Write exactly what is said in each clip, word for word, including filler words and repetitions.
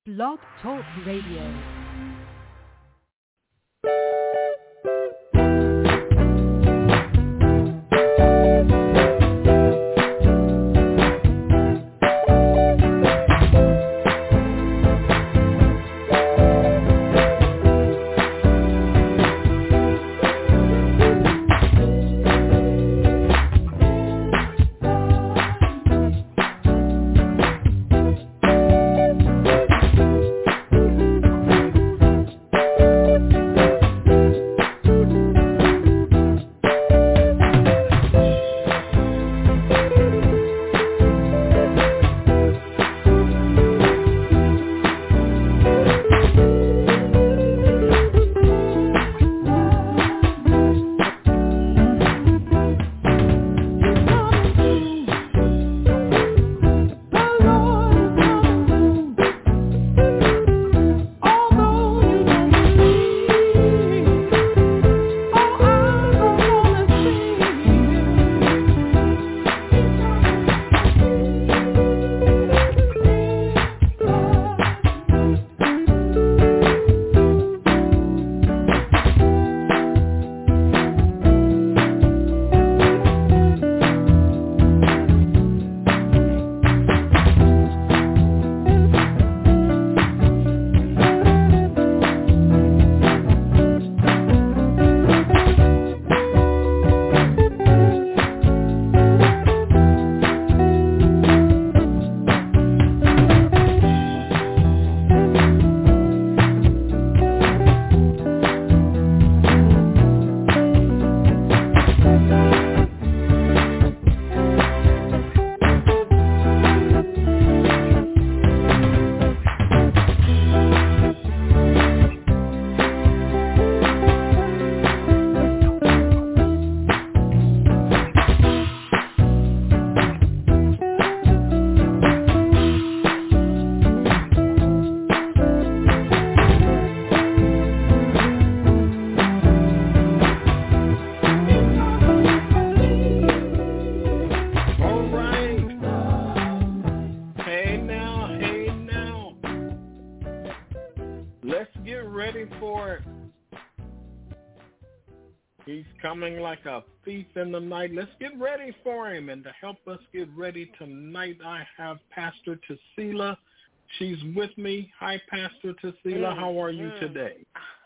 Blog Talk Radio. Coming like a thief in the night. Let's get ready for him. And to help us get ready tonight, I have Pastor Tasila. She's with me. Hi, Pastor Tasila. How are you today?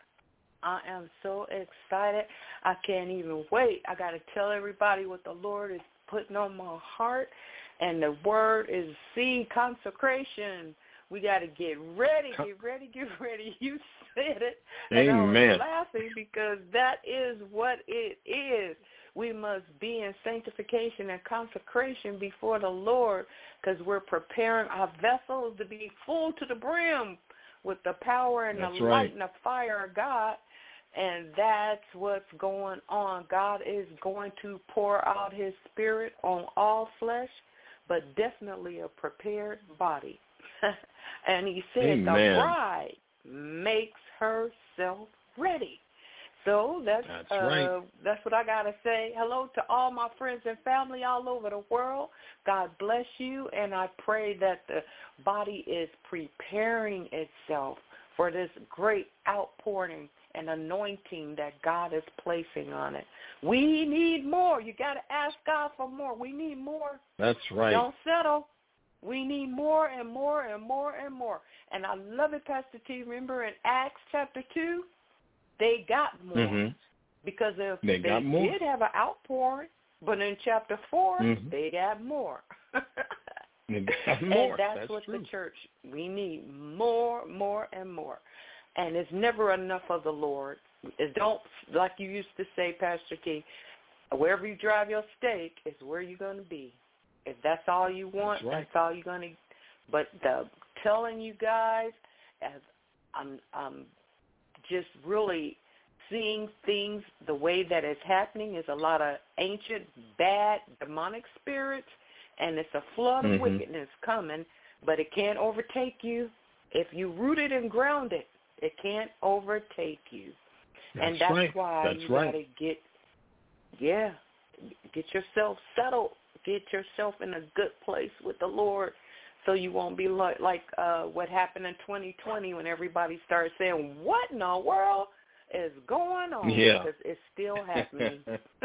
I am so excited. I can't even wait. I got to tell everybody what the Lord is putting on my heart. And the word is seed consecration. We got to get ready, get ready, get ready. You said it. And Amen. I was laughing because that is what it is. We must be in sanctification and consecration before the Lord because we're preparing our vessels to be full to the brim with the power and that's the right. light and the fire of God. And that's what's going on. God is going to pour out his spirit on all flesh, but definitely a prepared body. And he said Amen. the bride makes herself ready. So that's that's, uh, right. that's what I got to say. Hello to all my friends and family all over the world. God bless you, and I pray that the body is preparing itself for this great outpouring and anointing that God is placing on it. We need more. You got to ask God for more. We need more. That's right. Don't settle. We need more and more and more and more. And I love it, Pastor T. Remember in Acts chapter two, they got more. Mm-hmm. Because if they, they got more. did have an outpouring, but in chapter four, mm-hmm. they got more. they got more. And that's, that's what true. the church, we need more, more, and more. And it's never enough of the Lord. It don't, like you used to say, Pastor T, wherever you drive your stake is where you're going to be. If that's all you want, that's, right. that's all you're going to. But the, telling you guys, as I'm, I'm just really seeing things the way that it's happening is a lot of ancient, bad, demonic spirits, and it's a flood mm-hmm. of wickedness coming, but it can't overtake you. If you root it and ground it, it can't overtake you. That's and that's right. why that's you right. got to get, yeah, get yourself settled. Get yourself in a good place with the Lord so you won't be like, like uh, what happened in twenty twenty when everybody started saying, what in the world is going on? Yeah. Because it's still happening.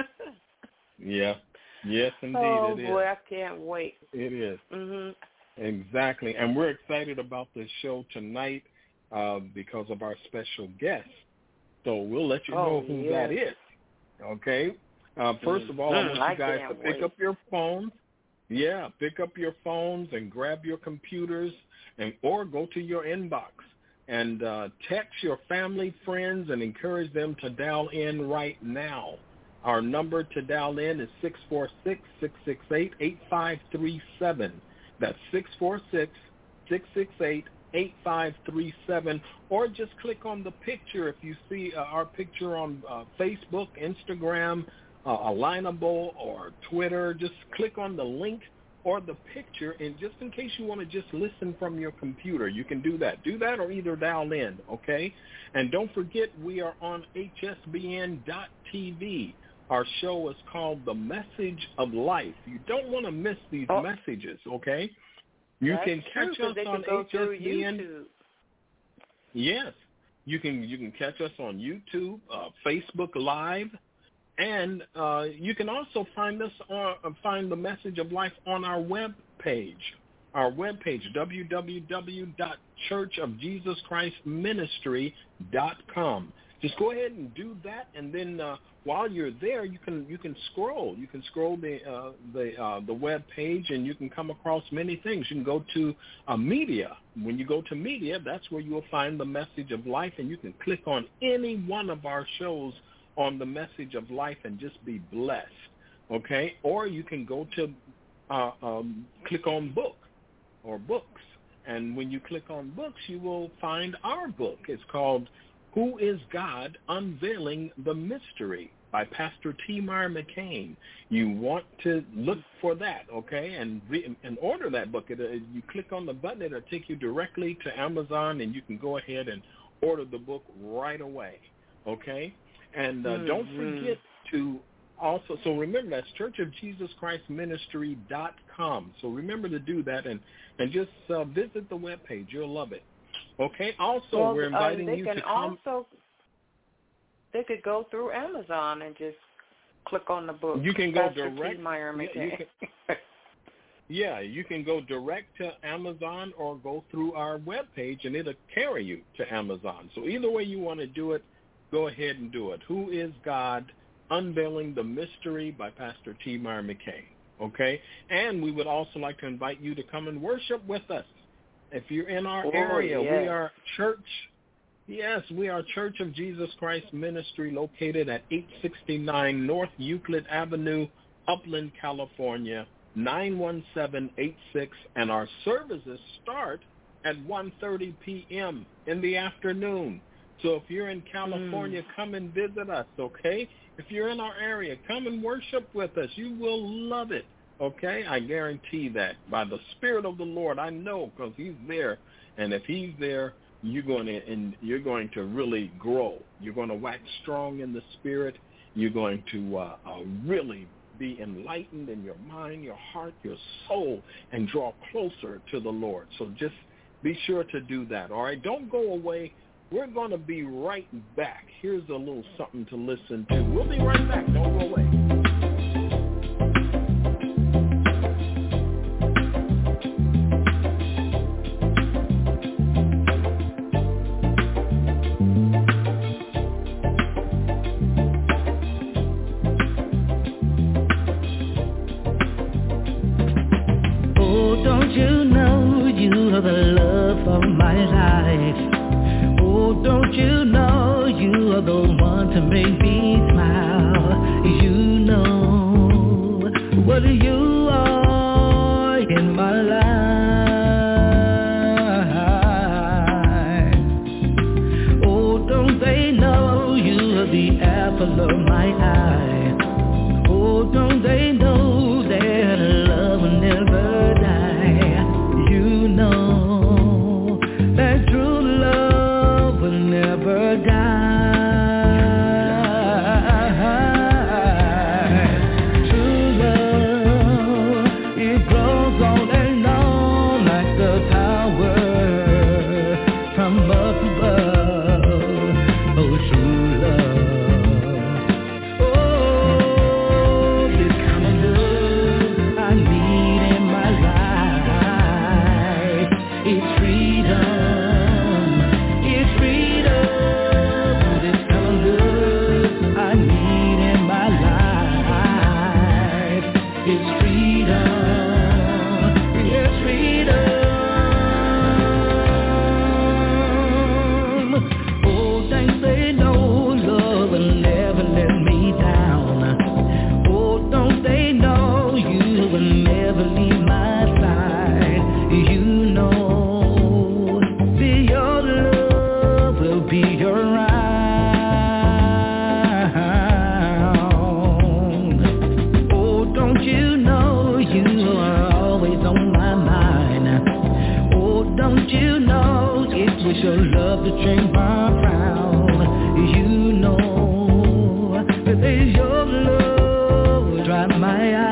Yeah. Yes, indeed, oh, it is. Oh, boy, I can't wait. It is. Mm-hmm. Exactly. And we're excited about this show tonight uh, because of our special guest. So we'll let you oh, know who yes. that is. Okay? Uh, first mm-hmm. of all, I want you I guys to pick wait. up your phones. Yeah, pick up your phones and grab your computers and or go to your inbox and uh, text your family, friends, and encourage them to dial in right now. Our number to dial in is six four six, six six eight, eight five three seven. That's six four six, six six eight, eight five three seven. Or just click on the picture if you see uh, our picture on uh, Facebook, Instagram, uh, Alignable, or Twitter. Just click on the link or the picture, and just in case you want to just listen from your computer, you can do that. Do that or either dial in, okay? And don't forget, we are on H S B N dot T V. Our show is called The Message of Life. You don't want to miss these oh. messages, okay? You That's can catch true, us they on go H S B N. YouTube. Yes, you can. You can catch us on YouTube, uh, Facebook Live, and uh, you can also find us on uh, find The Message of Life on our web page. Our web page, w w w dot church of jesus christ ministry dot com. Just go ahead and do that, and then uh, while you're there, you can you can scroll. You can scroll the uh, the uh, the web page, and you can come across many things. You can go to uh, media. When you go to media, that's where you will find The Message of Life, and you can click on any one of our shows on The Message of Life and just be blessed. Okay, or you can go to uh, um, click on book or books, and when you click on books, you will find our book. It's called Who is God? Unveiling the Mystery by Pastor T. Meyer McCain. You want to look for that, okay, and re- and order that book. It, uh, you click on the button, it'll take you directly to Amazon, and you can go ahead and order the book right away, okay? And uh, mm-hmm. don't forget to also, so remember, that's church of jesus christ ministry dot com. So remember to do that, and, and just uh, visit the webpage. You'll love it. Okay. Also, well, we're inviting um, you can to come. Also, they could go through Amazon and just click on the book. You can go Pastor direct. T. Meyer yeah, you can, yeah, you can go direct to Amazon or go through our webpage, and it'll carry you to Amazon. So either way you want to do it, go ahead and do it. Who is God? Unveiling the Mystery by Pastor T. Meyer McCain. Okay? And we would also like to invite you to come and worship with us. If you're in our oh, area, yes. we are church. Yes, we are Church of Jesus Christ Ministry, located at eight sixty-nine North Euclid Avenue, Upland, California, nine one seven eight six. And our services start at one thirty p.m. in the afternoon. So if you're in California, mm. come and visit us, okay? If you're in our area, come and worship with us. You will love it, okay? I guarantee that. By the Spirit of the Lord, I know, because he's there. And if he's there, you're going to and you're going to really grow. You're going to wax strong in the Spirit. You're going to uh, uh, really be enlightened in your mind, your heart, your soul, and draw closer to the Lord. So just be sure to do that, all right? Don't go away. We're going to be right back. Here's a little something to listen to. We'll be right back. Don't go away. Oh, don't you know you are the love of my life? Oh, don't you know you are the one to make me smile? You know what you are in my life. Oh, don't they know you are the apple of my eye? Oh, don't they know that love will never die? You know that true love will never die. True love, it grows all day long like With your love to change my crown, you know that it's your love dry my eyes.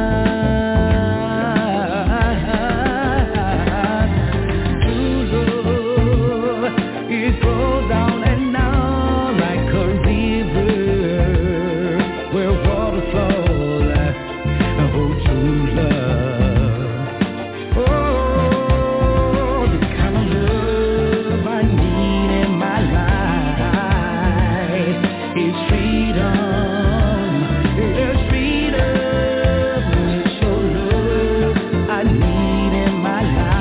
True love, it goes down and down like a river where water flows. Oh, true love. Oh, the kind of love I need in my life is freedom. It's freedom. It's your love I need in my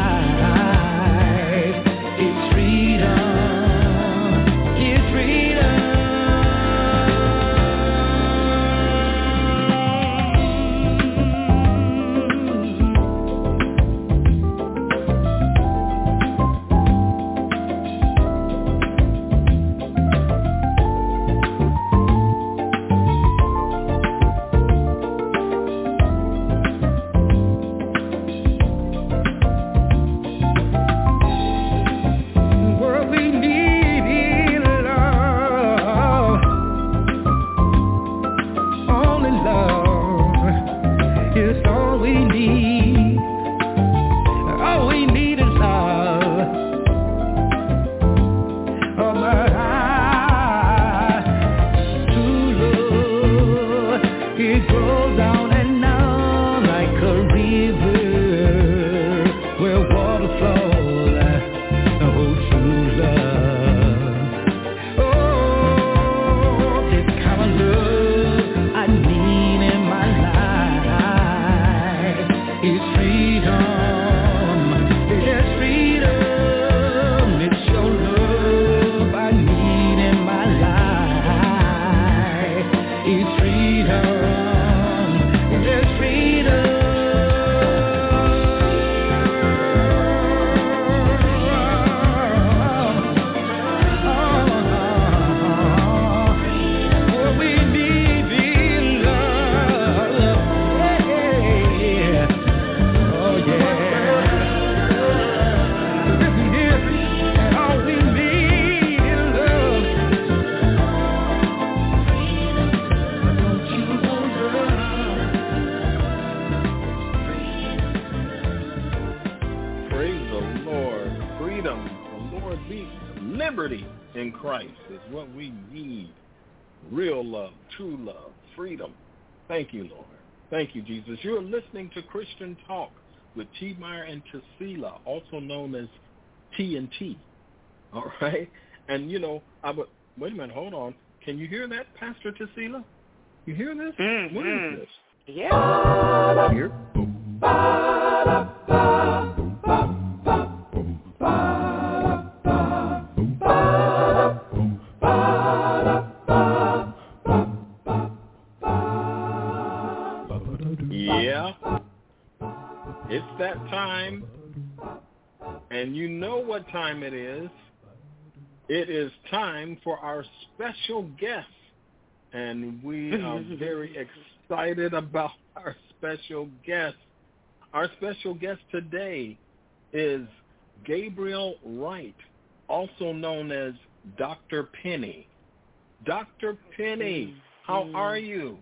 life. It's freedom. It's freedom. What we need is love, only love is all we need. All we need is love. Oh my, true love, it goes down and down like a river where water flows. Oh, true love. Oh, this kind of love I need in my life is freedom. It's freedom. It's your love I need in my life. It's freedom. It's freedom. What we need is love. Yeah. Oh yeah. Listen here. All we need is love. Don't you want love? Praise the Lord. Freedom. The Lord be liberty in Christ is what we need. Real love, true love, freedom. Thank you, Lord. Thank you, Jesus. You're listening to Christian Talk with T. Meyer and Tesila, also known as T and T. All right? And, you know, I would, wait a minute, hold on. Can you hear that, Pastor Tesila? You hear this? Mhm. What is this? Yeah. Here? Yeah. It's that time. And you know what time it is. It is time for our special guest. And we are very excited about our special guest. Our special guest today is Gabriel Wright, also known as Doctor Penny. Doctor Penny, how are you?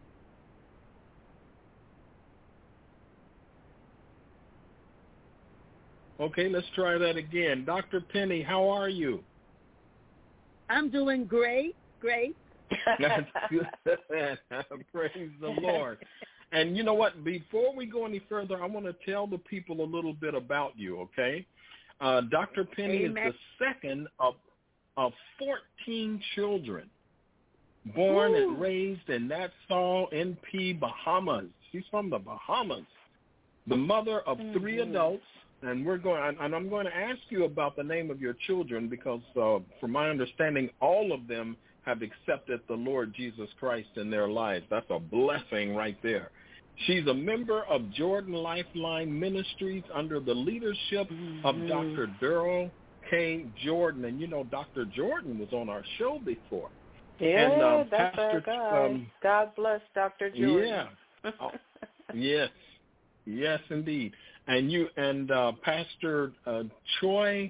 Okay, let's try that again. Doctor Penny, how are you? I'm doing great, great. That's good. Praise the Lord. And you know what? Before we go any further, I want to tell the people a little bit about you, okay? Uh, Doctor Penny Amen. is the second of, of fourteen children born Woo. and raised in Nassau, N P, Bahamas. She's from the Bahamas. The mother of mm-hmm. three adults. And we're going, and I'm going to ask you about the name of your children because, uh, from my understanding, all of them have accepted the Lord Jesus Christ in their lives. That's a blessing right there. She's a member of Jordan Lifeline Ministries under the leadership mm-hmm. of Doctor Daryl K. Jordan. And, you know, Doctor Jordan was on our show before. Yeah, and, um, that's Pastor, our guy. um, God bless Doctor Jordan. Yeah. Oh, yes. Yes, indeed. And you and uh, Pastor uh, Troy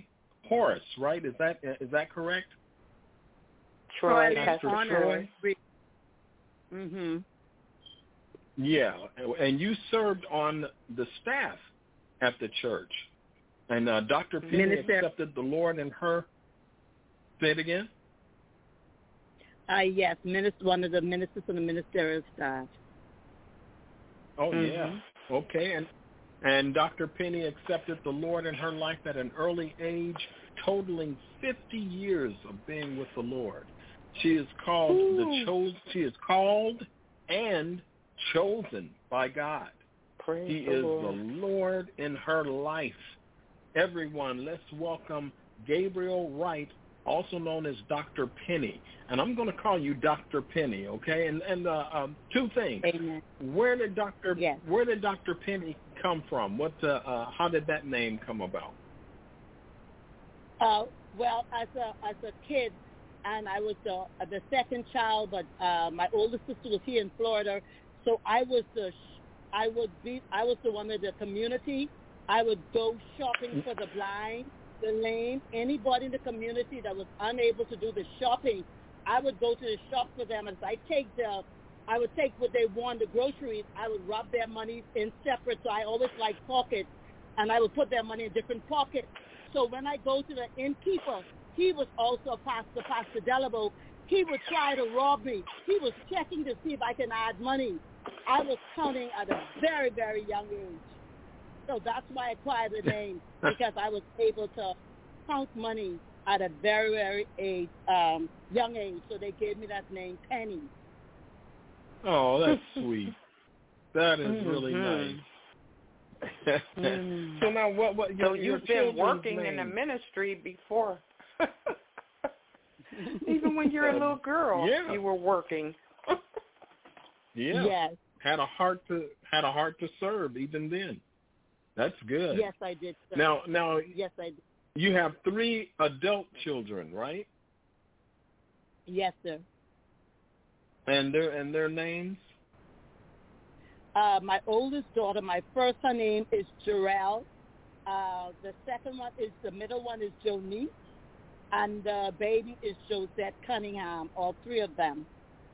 Horace, right? Is that is that correct? Troy, Pastor Troy. Troy. Mhm. Yeah, and you served on the staff at the church, and uh, Doctor Penny Minister. accepted the Lord in her. Say it again. Uh, yes, minister, one of the ministers on the ministerial staff. Oh Mm-hmm. yeah, okay, and and Doctor Penny accepted the Lord in her life at an early age, totaling fifty years of being with the Lord. She is called Ooh. the chose. She is called and chosen by God. Praise He the is Lord. the Lord in her life. Everyone, let's welcome Gabriel Wright, also known as Doctor Penny. And I'm going to call you Doctor Penny, okay? And and uh, um, two things. Amen. Where did Doctor Yes. Where did Doctor Penny come from? What? Uh, uh, how did that name come about? Uh, well, as a as a kid, and I was the the second child, but uh, my older sister was here in Florida, so I was the sh- I would be I was the one of the community. I would go shopping for the blind, the lame, anybody in the community that was unable to do the shopping. I would go to the shop for them, and I take the I would take what they want, the groceries. I would rub their money in separate, so I always like pockets, and I would put their money in different pockets. So when I go to the innkeeper, he was also a pastor, Pastor Delabo. He would try to rob me. He was checking to see if I can add money. I was counting at a very, very young age. So that's why I acquired the name, because I was able to count money at a very, very age, um, young age. So they gave me that name, Penny. Oh, that's sweet. That is Mm-hmm. really nice. Mm. So now, what? What? So Your, your you've been children's working names? in the ministry before. Even when you're a little girl, Yeah. you were working. Yeah. Yes. Had a heart to had a heart to serve even then. That's good. Yes, I did, sir. Now, now Yes, I did. you have three adult children, right? Yes, sir. And their and their names? Uh, my oldest daughter, my first, her name is Jarrell. Uh, the second one is, the middle one is Jonice. And the baby is Josette Cunningham, all three of them.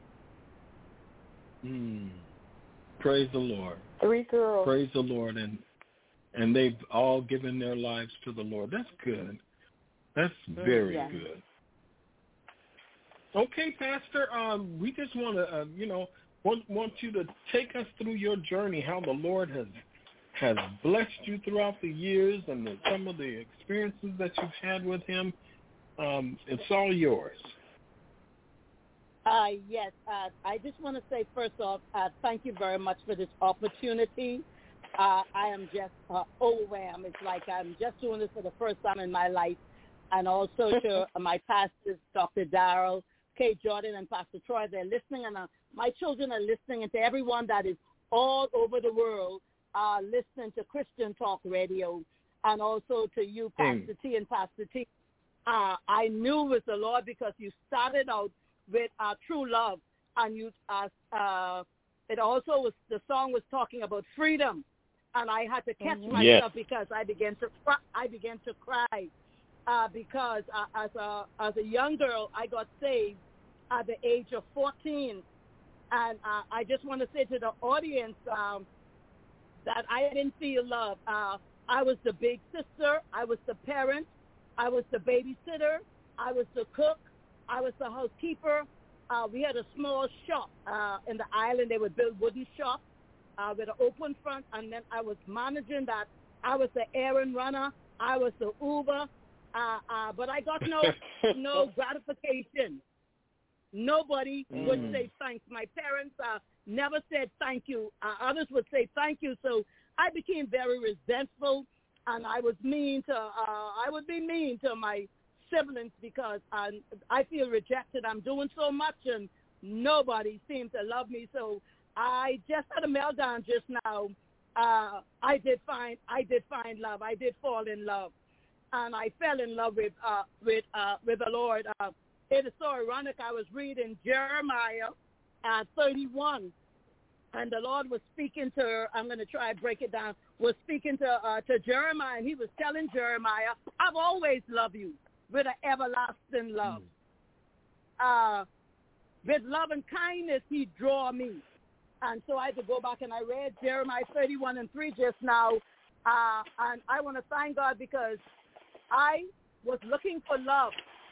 Mm. Praise the Lord. Three girls. Praise the Lord. And and they've all given their lives to the Lord. That's good. That's very Yeah. good. Okay, Pastor, um, we just want to, uh, you know, want, want you to take us through your journey, how the Lord has has blessed you throughout the years and the, some of the experiences that you've had with him. Um, it's all yours. Uh, yes, uh, I just want to say, first off, uh, thank you very much for this opportunity. Uh, I am just uh, overwhelmed. It's like I'm just doing this for the first time in my life. And also to my pastors, Doctor Darrell, K. Jordan, and Pastor Troy, they're listening. And uh, my children are listening. And to everyone that is all over the world uh, listening to Christian Talk Radio. And also to you, Pastor T and Pastor T. Uh, I knew it was the Lord because you started out with uh, true love, and you uh, uh, it also was, the song was talking about freedom, and I had to catch Mm-hmm. myself Yes. because I began to cry, I began to cry uh, because uh, as a as a young girl I got saved at the age of fourteen, and uh, I just want to say to the audience um, that I didn't feel love. Uh, I was the big sister, I was the parent, I was the babysitter, I was the cook, I was the housekeeper. Uh, we had a small shop uh, in the island. They would build wooden shops uh, with an open front, and then I was managing that. I was the errand runner. I was the Uber, uh, uh, but I got no no gratification. Nobody Mm. would say thanks. My parents uh, never said thank you. Uh, others would say thank you. So I became very resentful, and I was mean to. Uh, I would be mean to my siblings because I, I feel rejected. I'm doing so much and nobody seems to love me. So I just had a meltdown just now. Uh, I did find I did find love. I did fall in love, and I fell in love with uh, with uh, with the Lord. Uh, it is so ironic. I was reading Jeremiah uh, thirty-one, and the Lord was speaking to her. I'm going to try to break it down. Was speaking to uh, to Jeremiah, and he was telling Jeremiah, I've always loved you with an everlasting love. Mm. Uh, with love and kindness, he draw me. And so I had to go back, and I read Jeremiah thirty-one and three just now. Uh, and I want to thank God because I was looking for love.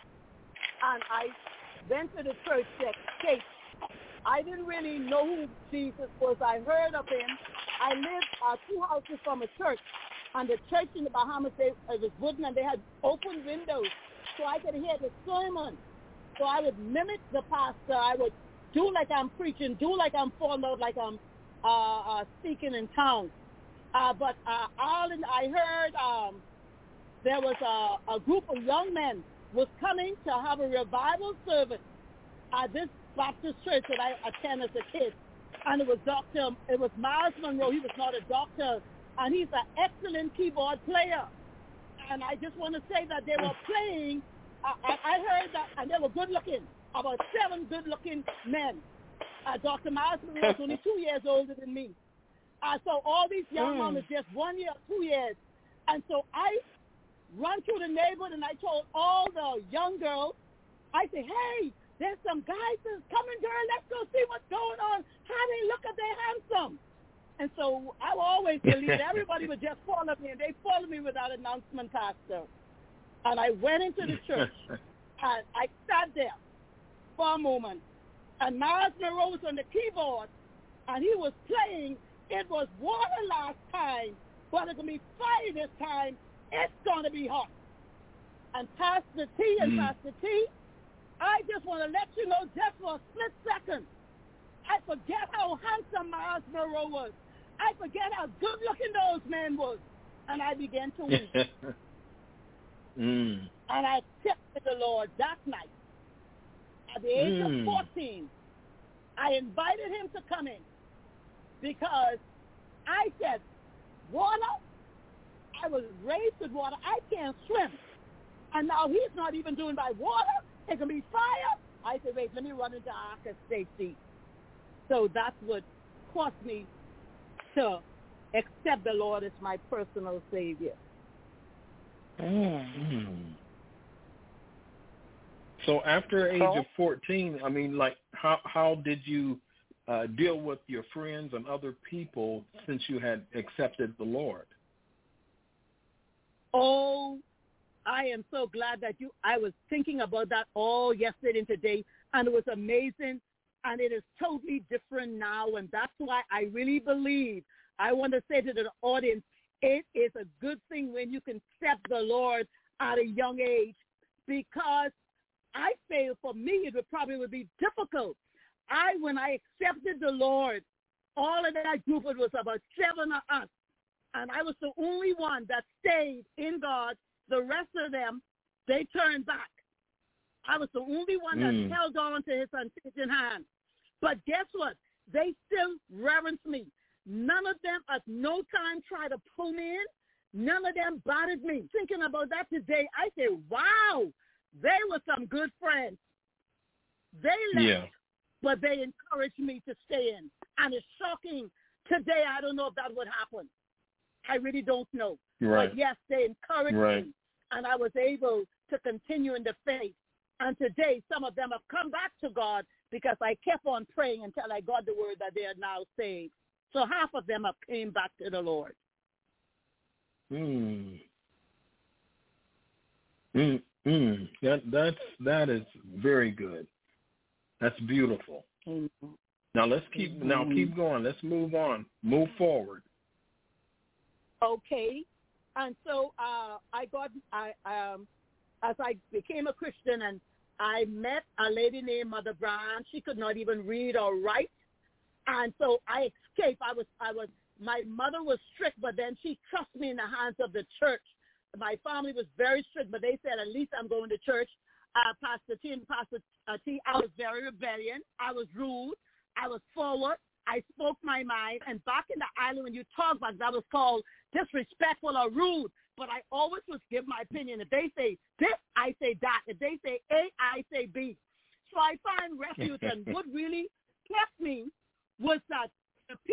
And I went to the church that Kate. I didn't really know who Jesus was. I heard of him. I lived uh, two houses from a church. And the church in the Bahamas, they, it was wooden, and they had open windows. So I could hear the sermon. So I would mimic the pastor. I would do like I'm preaching, do like I'm falling out, like I'm uh, uh, speaking in tongues. Uh, but uh, all in, I heard um, there was a, a group of young men was coming to have a revival service at this Baptist church that I attended as a kid. And it was Doctor, it was Miles Monroe. He was not a doctor, and he's an excellent keyboard player. And I just want to say that they were playing, uh, I, I heard that, and they were good-looking, about seven good-looking men. Uh, Doctor Miles Monroe was only two years older than me. Uh, so all these young mm. men was just one year, two years. And so I run through the neighborhood, and I told all the young girls, I said, hey, there's some guys that's coming, girl. Let's go see what's going on. How they look at they're handsome. And so I always believed everybody would just follow me, and they followed me without announcement, Pastor. And I went into the church, and I sat there for a moment, and Miles Monroe was on the keyboard, and he was playing. It was water last time, but it's going to be fire this time. It's going to be hot. And Pastor T and mm. Pastor T, I just want to let you know just for a split second, I forget how handsome Miles Monroe was. I forget how good-looking those men was. And I began to weep. mm. And I accepted the Lord that night. At the age mm. of fourteen, I invited him to come in because I said, water, I was raised with water. I can't swim. And now he's not even doing by water. It can be fire. I said, wait, let me run into Ark of Safety. So that's what caused me to accept the Lord as my personal Savior. Mm. So after age so, of fourteen, I mean, like, how how did you uh, deal with your friends and other people since you had accepted the Lord? Oh, I am so glad that you, I was thinking about that all yesterday and today, and it was amazing, and it is totally different now, and that's why I really believe, I want to say to the audience, it is a good thing when you can accept the Lord at a young age, because I feel for me it would probably would be difficult. I, when I accepted the Lord, all of that group, it was about seven of us, and I was the only one that stayed in God. The rest of them, they turned back. I was the only one that mm. held on to his unchanging hand. But guess what? They still reverence me. None of them at no time tried to pull me in. None of them bothered me. Thinking about that today, I say, wow, they were some good friends. They left, yeah. but they encouraged me to stay in. And it's shocking. Today, I don't know if that would happen. I really don't know. Right. But yes, they encouraged right. me, and I was able to continue in the faith. And today, some of them have come back to God because I kept on praying until I got the word that they are now saved. So half of them have came back to the Lord. Hmm. Mm, mm. That that's that is very good. That's beautiful. Mm-hmm. Now let's keep mm-hmm. now keep going. Let's move on. Move forward. Okay, and so uh, I got, I um, as I became a Christian, and I met a lady named Mother Brown. She could not even read or write, and so I escaped. I was, I was, my mother was strict, but then she trusted me in the hands of the church. My family was very strict, but they said, at least I'm going to church. Uh, Pastor T and Pastor uh, T, I was very rebellious. I was rude. I was forward. I spoke my mind, and back in the island when you talk about that was called disrespectful or rude, but I always would give my opinion. If they say this, I say that. If they say A, I say B. So I find refuge, and what really kept me was that the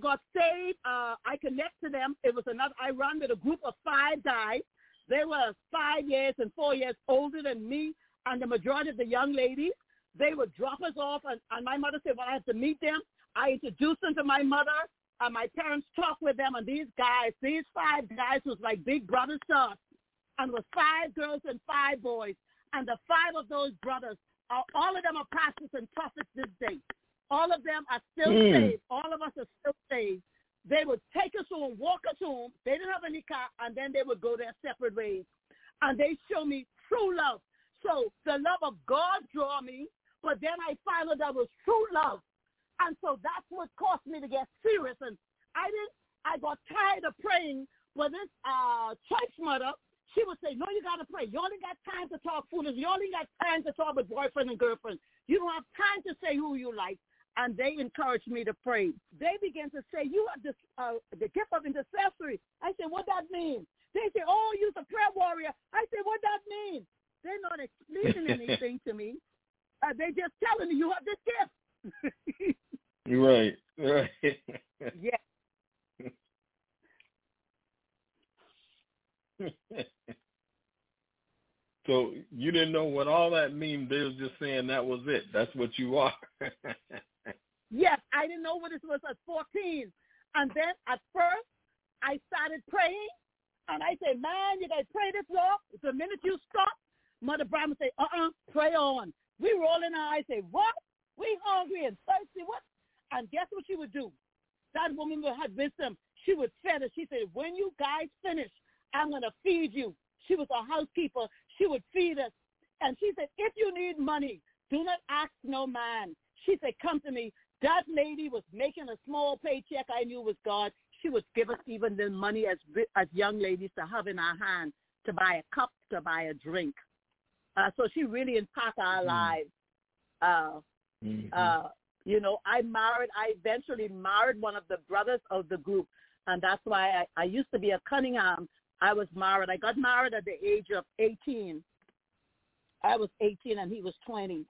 got saved. Uh, I connect to them. It was another. I run with a group of five guys. They were five years and four years older than me, and the majority of the young ladies. They would drop us off, and, and my mother said, well, I have to meet them. I introduced them to my mother, and my parents talked with them, and these guys, these five guys was like big brothers to us, and it was five girls and five boys, and the five of those brothers, are, all of them are pastors and prophets this day. All of them are still mm. saved. All of us are still saved. They would take us home, walk us home. They didn't have any car, and then they would go their separate ways, and they show me true love. So the love of God draw me, but then I found out that was true love. And so that's what caused me to get serious. And I didn't, I got tired of praying, but this uh, church mother, she would say, no, you got to pray. You only got time to talk foolish. You only got time to talk with boyfriend and girlfriend. You don't have time to say who you like. And they encouraged me to pray. They began to say, you have this, uh, the gift of intercessory. I said, what that mean? They say, oh, you're a prayer warrior. I said, what that mean? They're not explaining anything to me. Uh, they just telling me you have this gift. Right, right. Yeah. So you didn't know what all that means. They was just saying that was it. That's what you are. Yes, I didn't know what this was at fourteen. And then at first, I started praying, and I said, man, you guys pray this long. The minute you stop, Mother Brown would say, uh-uh, pray on. We roll in our eyes, say, what? We hungry and thirsty, what? And guess what she would do? That woman would have wisdom. She would fed us. She said, when you guys finish, I'm going to feed you. She was a housekeeper. She would feed us. And she said, if you need money, do not ask no man. She said, come to me. That lady was making a small paycheck I knew was God. She would give us even the money as as young ladies to have in our hand to buy a cup, to buy a drink. Uh, so she really impacted our mm-hmm. lives. Uh, mm-hmm. uh, you know, I married, I eventually married one of the brothers of the group. And that's why I, I used to be a Cunningham. I was married. I got married at the age of eighteen. I was eighteen and he was twenty.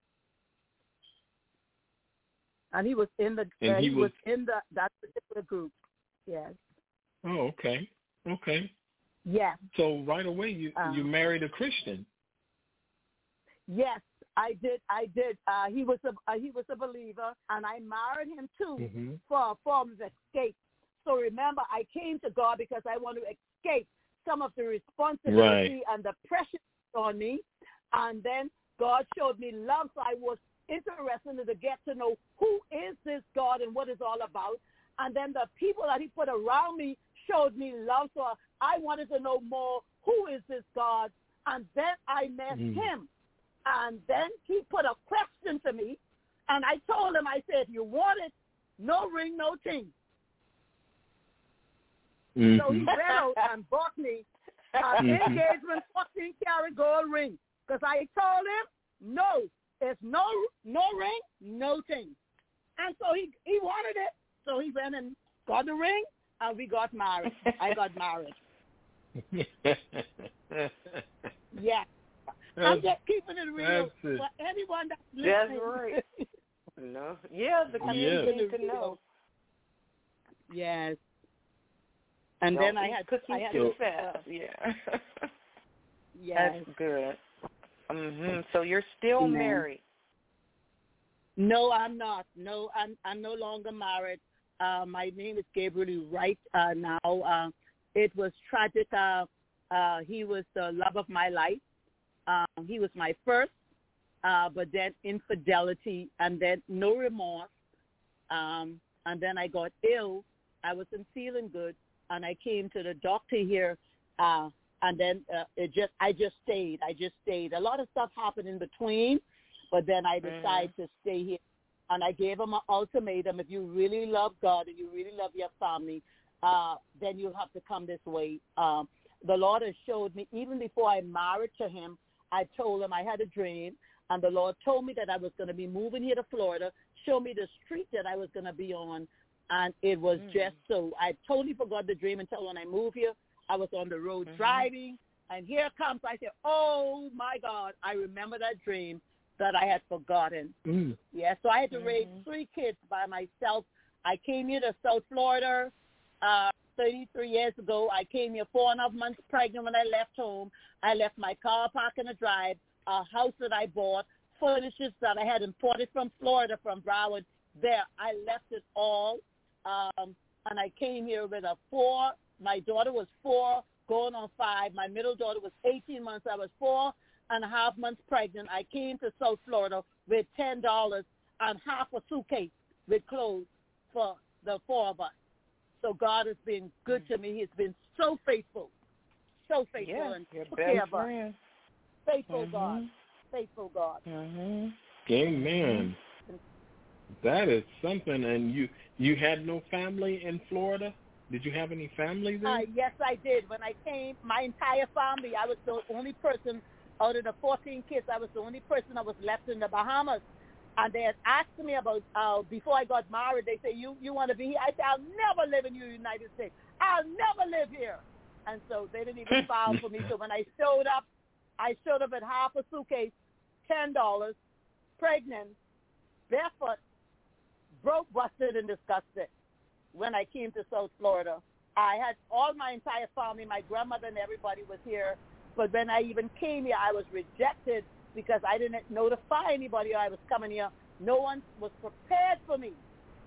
And he was in the and uh, he, he was, was in the that particular group. Yes. Oh, okay. Okay. Yes. So right away you um, you married a Christian. Yes, I did. I did. Uh, he was a uh, he was a believer, and I married him too mm-hmm. for a form of escape. So remember, I came to God because I want to escape some of the responsibility right. and the pressure on me. And then God showed me love, so I was interested to get to know who is this God and what it's all about. And then the people that he put around me showed me love, so I wanted to know more, who is this God? And then I met mm. him. And then he put a question to me, and I told him, I said, if you want it, no ring, no thing. Mm-hmm. So he went out and bought me an mm-hmm. engagement fourteen karat gold ring. Because I told him, no, there's no no ring, no thing. And so he, he wanted it. So he went and got the ring, and we got married. I got married. Yeah. I'm just keeping it real it. for anyone that's listening. That's right. No. Yeah, the community yeah. needs to know. Yes. And no, then I had cookies I had too fast. Yeah. Yes. That's good. Mhm. So you're still mm-hmm. married? No, I'm not. No, I'm I'm no longer married. Uh, my name is Gabriel Wright. Uh, now uh, it was tragic. Uh, uh, he was the love of my life. Um, he was my first, uh, but then infidelity, and then no remorse. Um, and then I got ill. I wasn't feeling good, and I came to the doctor here. Uh, and then uh, it just, I just stayed. I just stayed. A lot of stuff happened in between, but then I decided mm-hmm. to stay here. And I gave him an ultimatum: if you really love God and you really love your family, uh, then you have to come this way. Um, the Lord has showed me, even before I married to him, I told him I had a dream, and the Lord told me that I was going to be moving here to Florida, show me the street that I was going to be on, and it was mm. just so. I totally forgot the dream until when I moved here. I was on the road mm-hmm. driving, and here it comes. I said, oh, my God, I remember that dream that I had forgotten. Mm. Yeah, so I had to mm-hmm. raise three kids by myself, I came here to South Florida uh, thirty-three years ago. I came here four and a half months pregnant when I left home. I left my car parked in the drive, a house that I bought, furniture that I had imported from Florida, from Broward. There, I left it all, um, and I came here with a four. My daughter was four, going on five. My middle daughter was eighteen months. I was four and a half months pregnant. I came to South Florida with ten dollars and half a suitcase with clothes for the four of us. So God has been good to me. He's been so faithful, so faithful, yeah, and your took best care of us. friend. Faithful Mhm. God, faithful God. Mhm. Amen. That is something. And you you had no family in Florida? Did you have any family there? Uh, yes, I did. When I came, my entire family, I was the only person out of the fourteen kids. I was the only person that was left in the Bahamas. And they had asked me about, uh, before I got married, they said, you, you want to be here? I said, I'll never live in the United States. I'll never live here. And so they didn't even file for me. So when I showed up, I showed up at half a suitcase, ten dollars, pregnant, barefoot, broke, busted, and disgusted. When I came to South Florida, I had all my entire family, my grandmother and everybody was here. But when I even came here, I was rejected because I didn't notify anybody I was coming here. No one was prepared for me.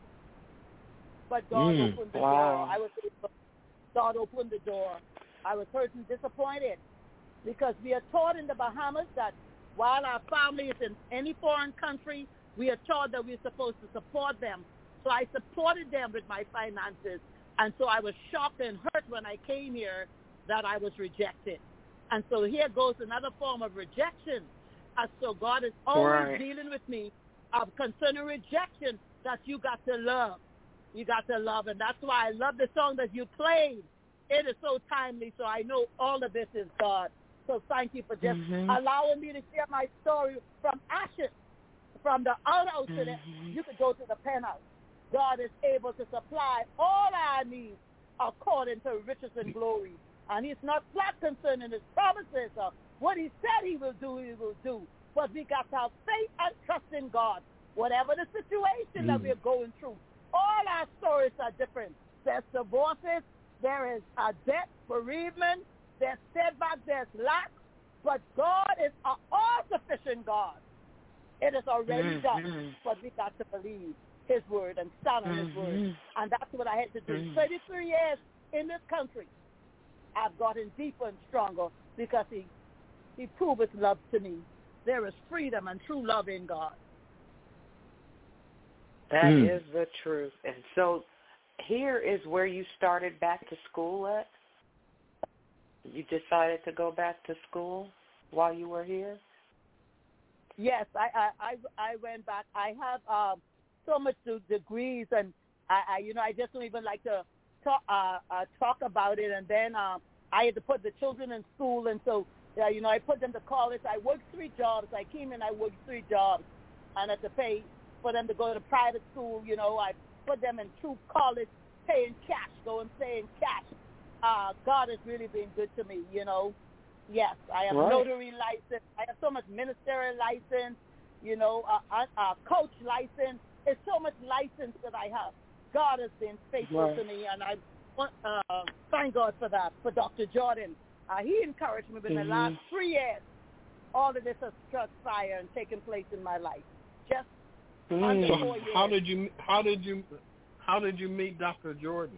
But God Mm, opened the wow. door. I was God opened the door. I was hurt and disappointed because we are taught in the Bahamas that while our family is in any foreign country, we are taught that we're supposed to support them. So I supported them with my finances. And so I was shocked and hurt when I came here that I was rejected. And so here goes another form of rejection. And so God is always Right. dealing with me uh, concerning rejection that you got to love. You got to love. And that's why I love the song that you played. It is so timely. So I know all of this is God. So thank you for just Mhm. allowing me to share my story from ashes, from the outhouse to the, Mhm. you could go to the penthouse. God is able to supply all our needs according to riches and glory. And he's not flat concerning his promises. Uh, what he said he will do, he will do. But we got to have faith and trust in God. Whatever the situation mm. that we're going through, all our stories are different. There's divorces, there is a debt, bereavement, there's setback, there's lack. But God is an all-sufficient God. It is already mm-hmm. done, but we got to believe his word and stand on mm-hmm. his word. And that's what I had to do. Mm-hmm. thirty-three years in this country, I've gotten deeper and stronger because he, he proved his love to me. There is freedom and true love in God. That mm. is the truth. And so here is where you started back to school at? You decided to go back to school while you were here? Yes, I I, I, I went back. I have um, so much degrees, and I, I you know I just don't even like to talk uh, uh, talk about it. And then um, I had to put the children in school, and so uh, you know I put them to college. I worked three jobs. I came in, I worked three jobs, and I had to pay for them to go to private school. You know, I put them in true college, paying cash, go and pay in cash. Uh, God has really been good to me. You know. Yes, I have right. notary license. I have so much ministerial license, you know, a, a, a coach license. There's so much license that I have. God has been faithful right. to me, and I uh, thank God for that, for Doctor Jordan. Uh, he encouraged me within mm-hmm. the last three years. All of this has struck fire and taken place in my life. Just mm. under so four years. How did you? How did you? How did you meet Doctor Jordan?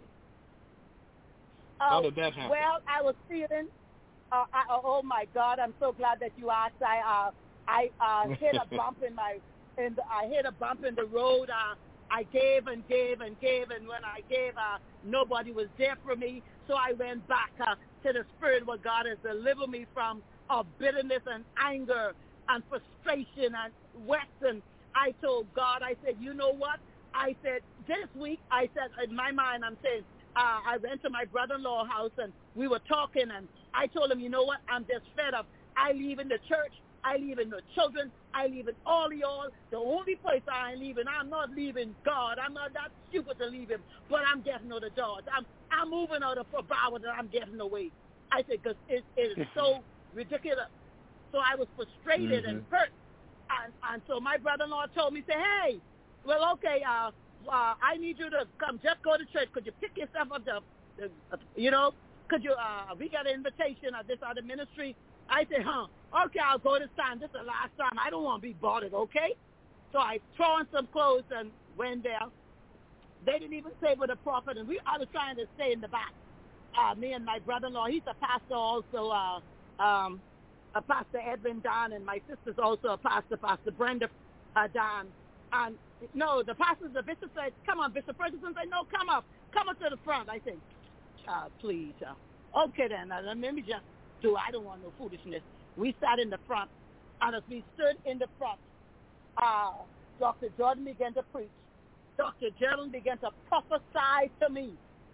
Uh, how did that happen? Well, I was feeling. Uh, I, oh my God! I'm so glad that you asked. I uh, I uh, hit a bump in my, in the, I hit a bump in the road. Uh, I gave and gave and gave, and when I gave, uh, nobody was there for me. So I went back uh, to the spirit where God has delivered me from of bitterness and anger and frustration and west. And I told God, I said, you know what? I said this week. I said in my mind, I'm saying. Uh, I went to my brother-in-law's house, and we were talking, and I told him, you know what, I'm just fed up. I leave in the church. I leave in the children. I leave in all of y'all. The only place I ain't leaving, I'm not leaving God. I'm not that stupid to leave him, but I'm getting out the doors. I'm I'm moving out of Broward, and I'm getting away. I said, because it, it is so ridiculous. So I was frustrated mm-hmm. and hurt. And, and so my brother-in-law told me, say, hey, well, okay, uh, uh, I need you to come. Just go to church. Could you pick yourself up? The, the uh, you know, could you? Uh, we got an invitation at this other ministry. I said, huh? Okay, I'll go this time. This is the last time. I don't want to be bothered. Okay. So I threw on some clothes and went there. They didn't even say with a prophet, and we I was trying to stay in the back. Uh, me and my brother-in-law, he's a pastor also, uh, um, a Pastor Edwin Don, and my sister's also a pastor, Pastor Brenda uh, Don. And no, the pastor, the bishop said, come on, Bishop Ferguson said, no, come up. Come up to the front. I said, child, please. Uh, okay, then. Uh, let me just do I don't want no foolishness. We sat in the front, and as we stood in the front, uh, Doctor Jordan began to preach. Doctor Jordan began to prophesy to me.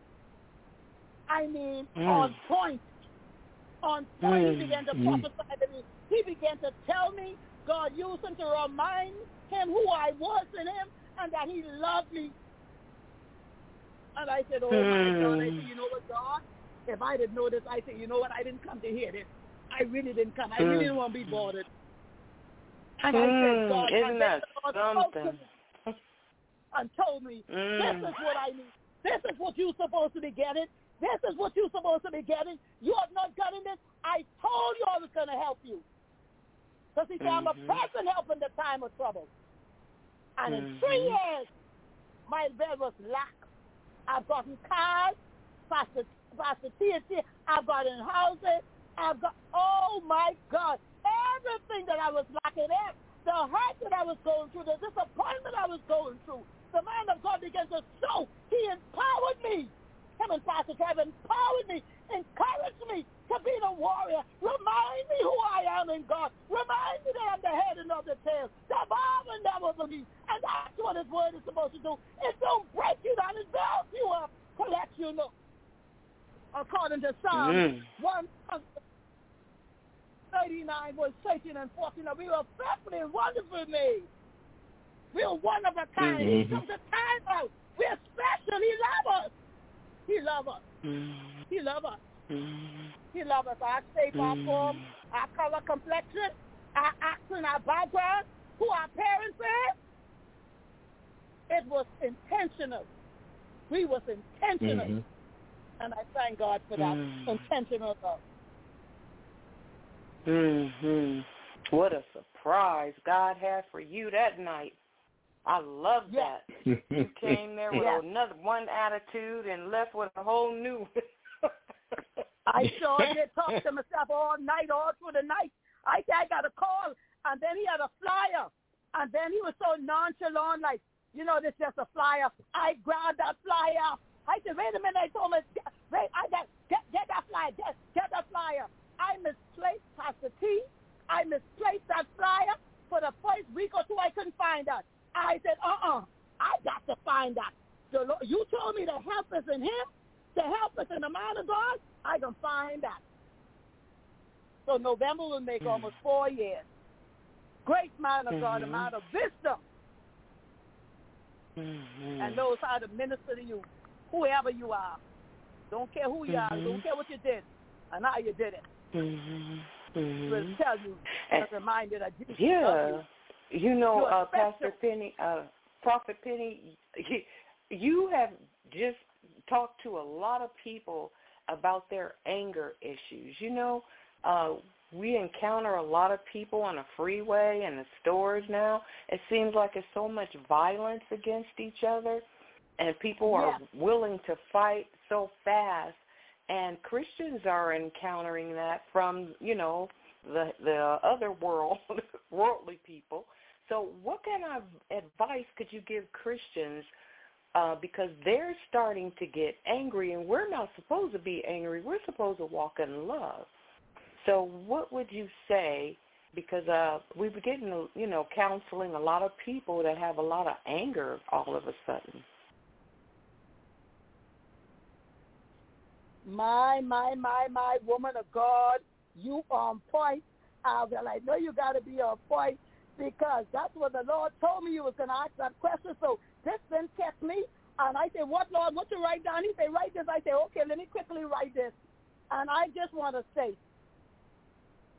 I mean, mm. on point. On point, mm. he began to prophesy mm. to me. He began to tell me God used him to remind him who I was in him and that he loved me. And I said, oh, mm. my God. I said, you know what, God? If I didn't know this, I said, you know what? I didn't come to hear this. I really didn't come. I really didn't want to be bothered. And mm. I said, God, isn't that something? And told me, mm. this is what I need. This is what you're supposed to be getting. This is what you're supposed to be getting. You have not gotten this. I told you I was going to help you. Because he said, mm-hmm. I'm a present help in the time of trouble. And mm-hmm. in three years, my bed was locked. I've gotten cars, Pastor, Pastor T N T, I've gotten houses, I've got, oh my God, everything that I was lacking in, the hurt that I was going through, the disappointment I was going through, the man of God began to show. He empowered me. Him and Pastor Trevor empowered me, encouraged me to be the warrior. Remind me who I am in God. Remind me that I'm the head and not the tail. The Bible never believe. And that's what his word is supposed to do. It don't break you down. It builds you up to let you know. According to Psalm mm. one thirty-nine, verse thirteen and fourteen, we were fearfully and wonderfully made. We are one of a kind. Mm-hmm. He took the time out. We're special. He loves us. He loves us. Mm-hmm. He loves us. Mm-hmm. He loves us. Our shape, mm-hmm. our form, our color, complexion, our accent, our background, who our parents is. It was intentional. We was intentional. Mm-hmm. And I thank God for that. Mm-hmm. Intentional love. Mm-hmm. What a surprise God had for you that night. I love that. Yes. You came there with yes. another one attitude and left with a whole new. I sure did talk to myself all night, all through the night. I said, I got a call, and then he had a flyer, and then he was so nonchalant, like, you know, this is just a flyer. I grabbed that flyer. I said, wait a minute. I told him, wait, I got, get, get that flyer, get, get that flyer. I misplaced Pastor T. I misplaced that flyer for the first week or two. I couldn't find that. I said, uh-uh, I got to find that. The Lord, you told me the help is in him, the help is in the man of God. I can find that. So November will make mm-hmm. almost four years. Great man of mm-hmm. God, a man of wisdom, mm-hmm. and knows how to minister to you, whoever you are. Don't care who you mm-hmm. are. Don't care what you did and how you did it. Mm-hmm. Mm-hmm. We'll tell you, as a reminder that Jesus yeah. loves you. You know, uh, Pastor Penny, uh, Prophet Penny, you have just talked to a lot of people about their anger issues. You know, uh, we encounter a lot of people on the freeway and the stores now. It seems like there's so much violence against each other, and people are yeah. willing to fight so fast. And Christians are encountering that from, you know, the the other world, worldly people. So what kind of advice could you give Christians uh, because they're starting to get angry, and we're not supposed to be angry. We're supposed to walk in love. So what would you say, because uh, we've been getting, you know, counseling a lot of people that have a lot of anger all of a sudden. My, my, my, my woman of God, you on point. Uh, well, I know you got to be on point because that's what the Lord told me you was going to ask that question. So this then kept me. And I said, what, Lord, what you write down? He said, write this. I said, okay, let me quickly write this. And I just want to say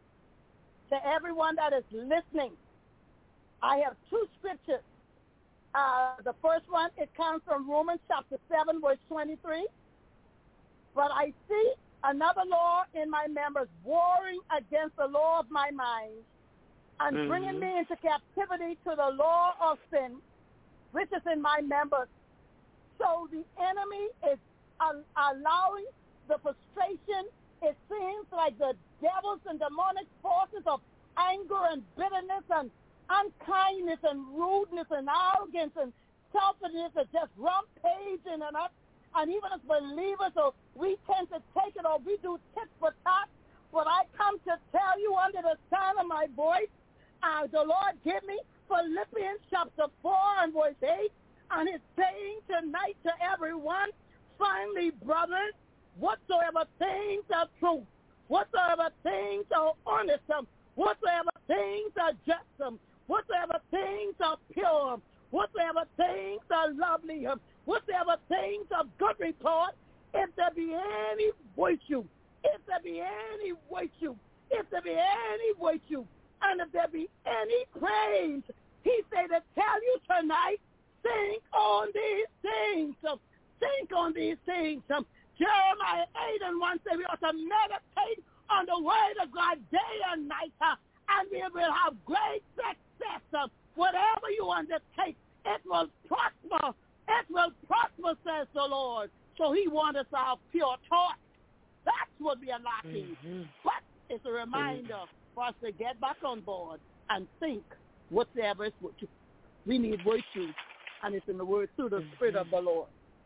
to everyone that is listening, I have two scriptures Uh, the first one, it comes from Romans chapter seven, verse twenty-three. But I see another law in my members, warring against the law of my mind, and mm-hmm. bringing me into captivity to the law of sin, which is in my members. So the enemy is uh, allowing the frustration. It seems like the devils and demonic forces of anger and bitterness and unkindness and rudeness and arrogance and selfishness are just rampaging in us. And even as believers, so we tend to take it or we do tit for tat. But I come to tell you under the sound of my voice, uh, the Lord give me Philippians chapter four and verse eight, and it's saying tonight to everyone, finally, brothers, whatsoever things are true, whatsoever things are honest, whatsoever things are just, whatsoever things are pure, whatsoever things are lovely, whatsoever things of good report, if there be any virtue, if there be any virtue, if there be any virtue, and if there be any praise, he said to tell you tonight, think on these things. Think on these things. Jeremiah eight and one says we ought to meditate on the word of God day and night, and we will have great success. Whatever you undertake, it will prosper. It will prosper, says the Lord. So he wants us to have pure thought. That's what we are lacking. Mm-hmm. But it's a reminder mm-hmm. for us to get back on board and think whatsoever is virtue. We need virtue, and it's in the word through the mm-hmm. Spirit of the Lord.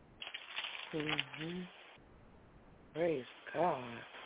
Mm-hmm. Praise God.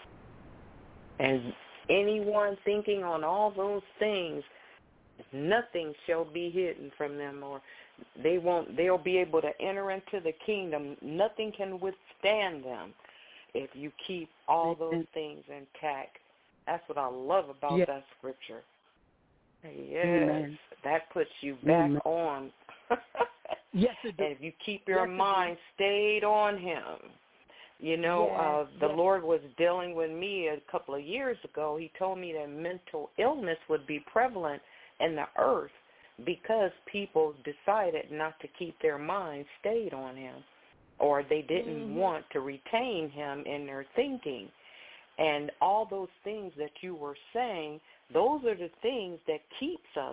And anyone thinking on all those things, nothing shall be hidden from them, or they won't. They'll be able to enter into the kingdom. Nothing can withstand them if you keep all those things intact. That's what I love about yes. that scripture. Yes, Amen. That puts you back Amen. on. Yes, it does. And if you keep your yes, mind stayed on him. You know, yes, uh, the yes. Lord was dealing with me a couple of years ago. He told me that mental illness would be prevalent in the earth because people decided not to keep their mind stayed on him, or they didn't mm-hmm. want to retain him in their thinking. And all those things that you were saying, those are the things that keeps us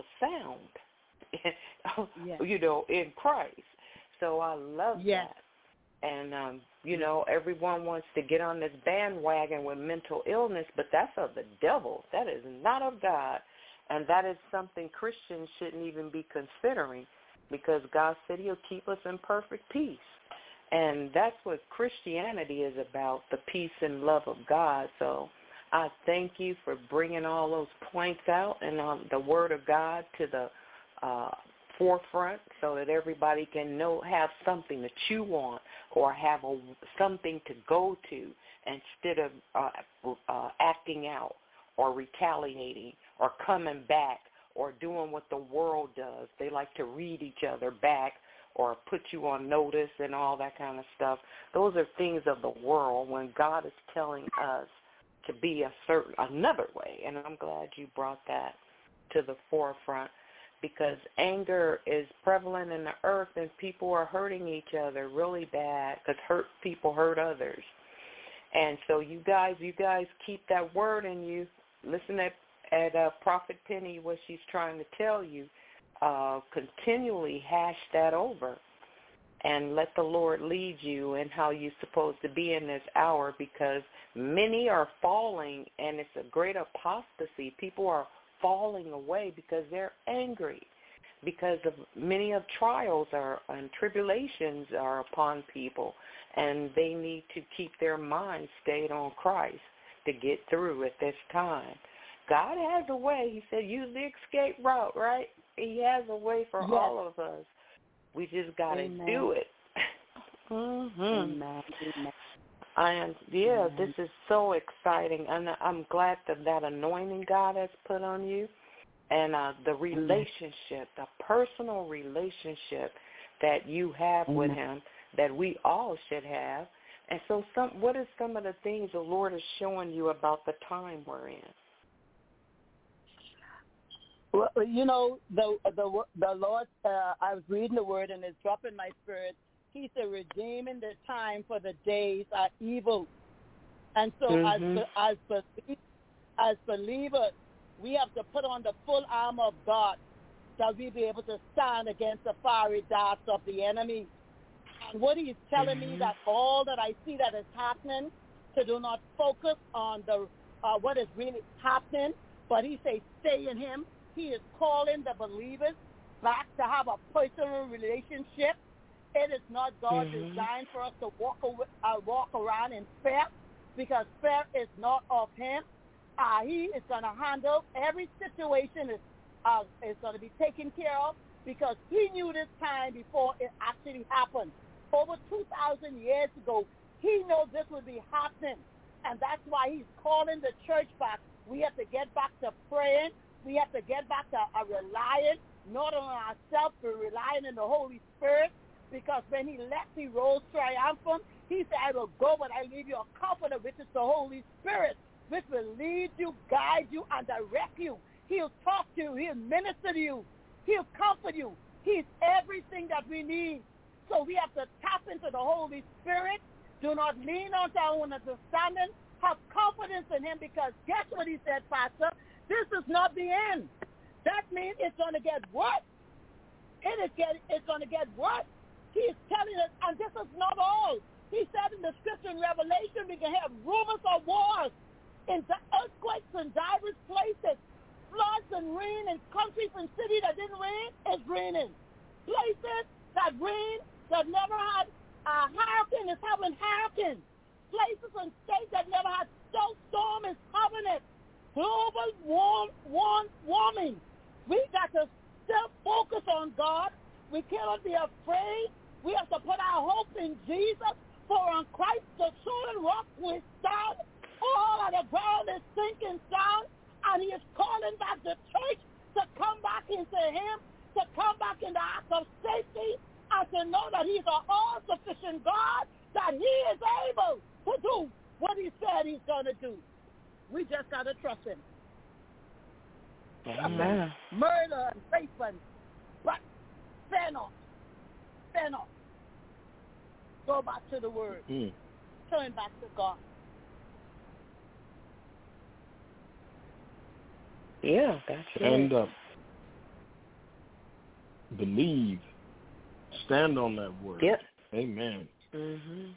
sound, yes. you know, in Christ. So I love yes. that. And, um, you know, everyone wants to get on this bandwagon with mental illness, but that's of the devil. That is not of God. And that is something Christians shouldn't even be considering, because God said he'll keep us in perfect peace. And that's what Christianity is about, the peace and love of God. So I thank you for bringing all those points out and um, the word of God to the uh, forefront so that everybody can know, have something to chew on or have a, something to go to instead of uh, uh, acting out or retaliating or coming back or doing what the world does. They like to read each other back or put you on notice and all that kind of stuff. Those are things of the world when God is telling us to be a certain another way. And I'm glad you brought that to the forefront, because anger is prevalent in the earth and people are hurting each other really bad, because hurt people hurt others. And so you guys, you guys keep that word in you. Listen at, at uh, Prophet Penny, what she's trying to tell you. Uh, continually hash that over and let the Lord lead you in how you're supposed to be in this hour, because many are falling and it's a great apostasy. People are falling away because they're angry, because of many of trials are and tribulations are upon people, and they need to keep their mind stayed on Christ to get through at this time. God has a way. He said use the escape route, right? He has a way for yes. all of us. We just got to do it. mm-hmm. Amen. Amen. I am, yeah, Amen. This is so exciting. And I'm glad that that anointing God has put on you, and uh, the relationship, the personal relationship that you have Amen. With him, that we all should have. And so some, what are some of the things the Lord is showing you about the time we're in? Well, you know, the the the Lord. Uh, I was reading the word, and it's dropping my spirit. He said, "Redeeming the time, for the days are evil." And so, mm-hmm. as as as believers, we have to put on the full armor of God, that we be able to stand against the fiery darts of the enemy. And what He's telling mm-hmm. me, that all that I see that is happening, to do not focus on the uh, what is really happening, but He says, stay in Him. He is calling the believers back to have a personal relationship. It is not God's mm-hmm. design for us to walk away, uh, walk around in fear, because fear is not of Him. Uh, he is going to handle every situation. Is uh, is going to be taken care of, because He knew this time before it actually happened. Over two thousand years ago, He knew this would be happening, and that's why He's calling the church back. We have to get back to praying. We have to get back to uh, relying not on ourselves, but relying on the Holy Spirit, because when He left, He rose triumphant. He said, I will go, but I leave you a comforter, which is the Holy Spirit, which will lead you, guide you, and direct you. He'll talk to you. He'll minister to you. He'll comfort you. He's everything that we need. So we have to tap into the Holy Spirit. Do not lean on our own understanding. Have confidence in Him, because guess what He said, Pastor? This is not the end. That means it's going to get worse. It is get, it's going to get worse. He is telling us, and this is not all. He said in the scripture in Revelation, we can have rumors of wars, and earthquakes in diverse places, floods and rain in countries and cities that didn't rain is raining. Places that rain that never had a hurricane is having hurricanes. Places and states that never had snowstorm is having it. Global warm, warm, warming. We got to still focus on God. We cannot be afraid. We have to put our hope in Jesus, for on Christ the solid rock will stand. All of the ground is sinking down, and He is calling back the church to come back into Him, to come back in the act of safety, and to know that He's an all-sufficient God, that He is able to do what He said He's going to do. We just got to trust Him. Amen. Murder and rape, and but fear not. Fear not. Go back to the Word. Mm. Turn back to God. Yeah, that's Stand it. up. Believe. Stand on that word. Yep. Amen. Mm-hmm.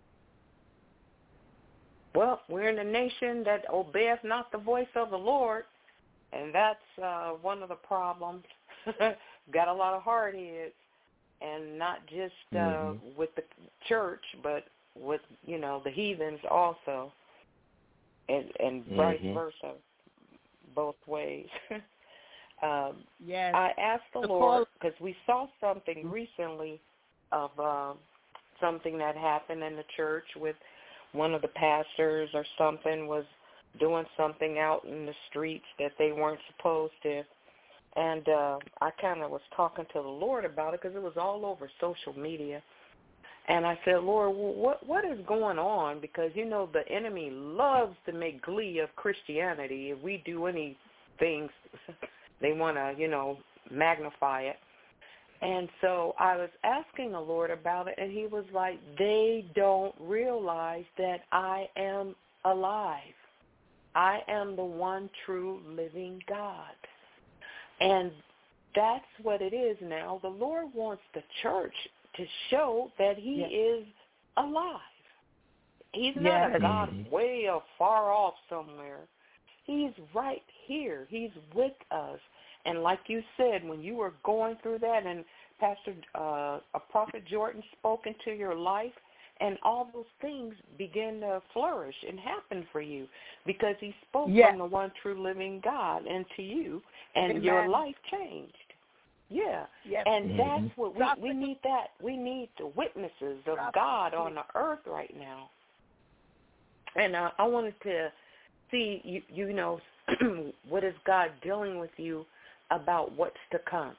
Well, we're in a nation that obeyeth not the voice of the Lord, and that's uh, one of the problems. Got a lot of hard heads, and not just uh, mm-hmm. with the church, but with, you know, the heathens also, and, and mm-hmm. vice versa, both ways. um, yes. I asked the, the Lord, because we saw something recently of uh, something that happened in the church with one of the pastors or something was doing something out in the streets that they weren't supposed to. And uh, I kind of was talking to the Lord about it, because it was all over social media. And I said, Lord, what what is going on? Because, you know, the enemy loves to make glee of Christianity. If we do anything, they want to, you know, magnify it. And so I was asking the Lord about it, and He was like, they don't realize that I am alive. I am the one true living God. And that's what it is now. The Lord wants the church to show that He yes. is alive. He's yes. not a God mm-hmm. way or far off somewhere. He's right here. He's with us. And like you said, when you were going through that, and Pastor, uh, a Prophet Jordan spoke into your life, and all those things began to flourish and happen for you, because He spoke yes. from the one true living God into you, and Amen. Your life changed. Yeah, yes. and mm-hmm. that's what we, we need. That we need the witnesses of God on the earth right now. And uh, I wanted to see you. You know, what is God dealing with you about what's to come?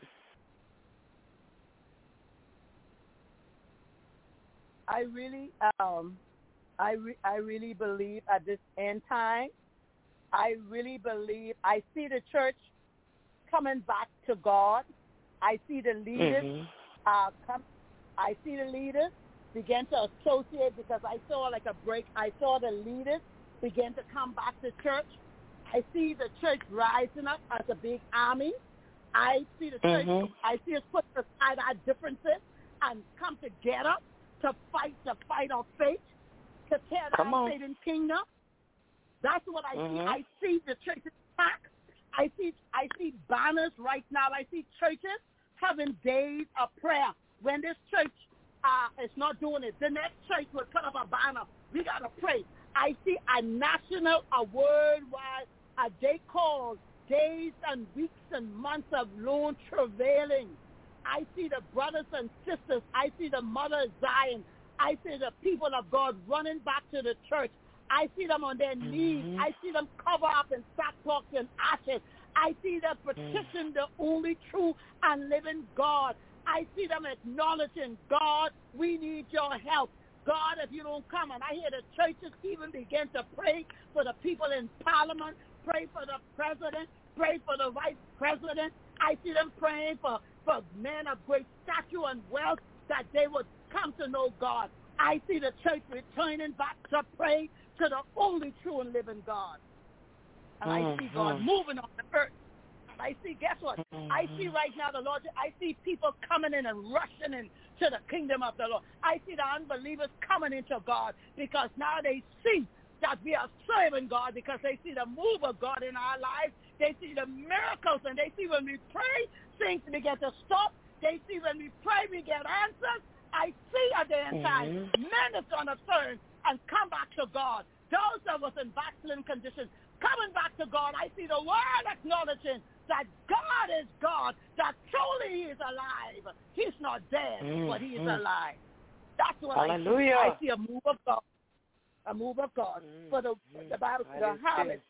I really, um, I re- I really believe at this end time, I really believe I see the church coming back to God. I see the leaders Mhm. uh, come. I see the leaders begin to associate because I saw like a break. I saw the leaders begin to come back to church. I see the church rising up as a big army. I see the church. Mhm. I see us put aside our differences and come together to fight the fight of faith, to tear Come down on. Satan's kingdom. That's what I Mhm. see. I see the church attack. I see I see banners right now. I see churches having days of prayer. When this church uh, is not doing it, the next church will put up a banner. We got to pray. I see a national, a worldwide, a day called days and weeks and months of lone travailing. I see the brothers and sisters. I see the mother of Zion. I see the people of God running back to the church. I see them on their knees. Mhm. I see them cover up in sackcloth and ashes. I see them petition the only true and living God. I see them acknowledging, God, we need your help. God, if you don't come. And I hear the churches even begin to pray for the people in Parliament, pray for the president, pray for the vice president. I see them praying for, for men of great stature and wealth that they would come to know God. I see the church returning back to pray to the only true and living God. And I see God Mhm. moving on the earth. And I see, guess what? I see right now the Lord, I see people coming in and rushing into the kingdom of the Lord. I see the unbelievers coming into God because now they see that we are serving God because they see the move of God in our lives. They see the miracles, and they see when we pray, things begin to stop. They see when we pray, we get answers. I see a day and time, Mhm. men is going to turn and come back to God. Those of us in backslidden conditions, coming back to God. I see the world acknowledging that God is God, that truly he is alive. He's not dead, Mhm. but he is alive. That's what Hallelujah. I see. I see a move of God. A move of God. Mhm. For the, the Bible I says the do too. harvest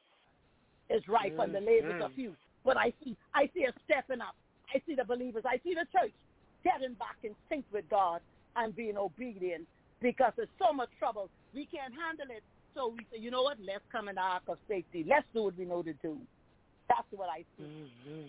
is ripe and the labors Mhm. are few. But I see, I see a stepping up. I see the believers. I see the church getting back in sync with God and being obedient because there's so much trouble. We can't handle it. So we say, you know what? Let's come in the ark of safety. Let's do what we know to do. That's what I see. Mhm.